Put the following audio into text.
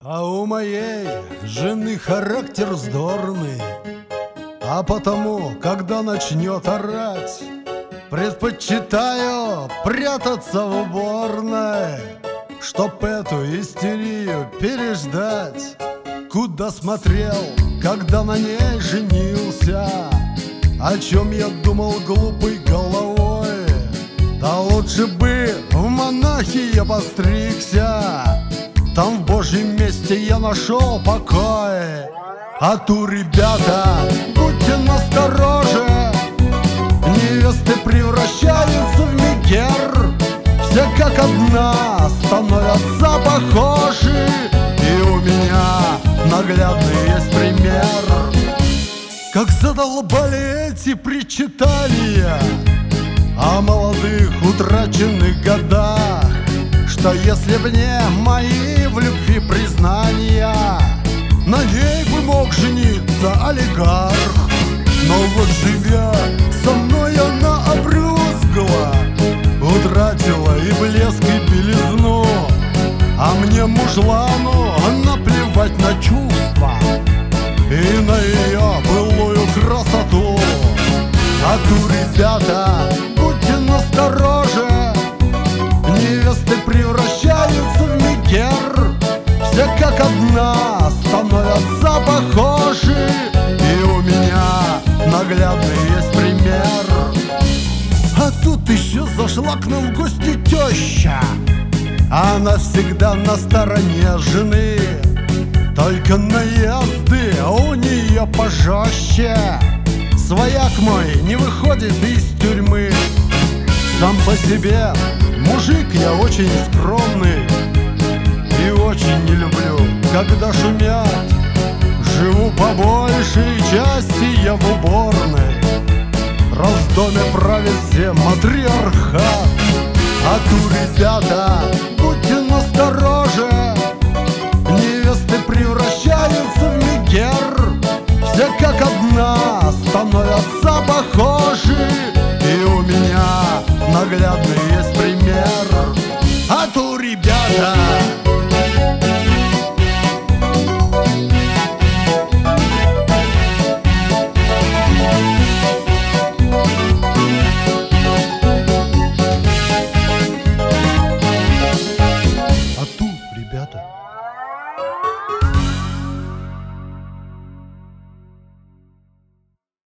А у моей жены характер вздорный, а потому, когда начнет орать, предпочитаю прятаться в уборной, чтоб эту истерию переждать. Куда смотрел, когда на ней женился, о чем я думал глупой головой? Да лучше бы в монахи я постригся, там в Божьем месте я нашел покой. А ту, ребята, будьте настороже, невесты превращаются в мегер, все как одна становятся похожи, и у меня наглядный есть пример. Как задолбали эти причитания о молодых утраченных годах, что если б не мои в любви признания, на ней бы мог жениться олигарх. Но вот живя со мной, она обрюзгла, утратила и блеск, и белизну, а мне, мужлану, наплевать на чувства и на ее былую красоту. А ту, ребята, будьте настороже, невесты превращаются в мегер, все как одна становятся похожи, и у меня наглядный есть пример. А тут еще зашла к нам в гости теща, она всегда на стороне жены, только наезды у нее пожестче. Свояк мой не выходит из тюрьмы, сам по себе мужик я очень скромный, и очень не люблю, когда шумят. Живу по большей части я в уборной, раз в доме правит всем матриархат. А ту, ребята, будьте настороже, невесты превращаются в мегер, все как одна становятся похожи, и у меня наглядный есть пример.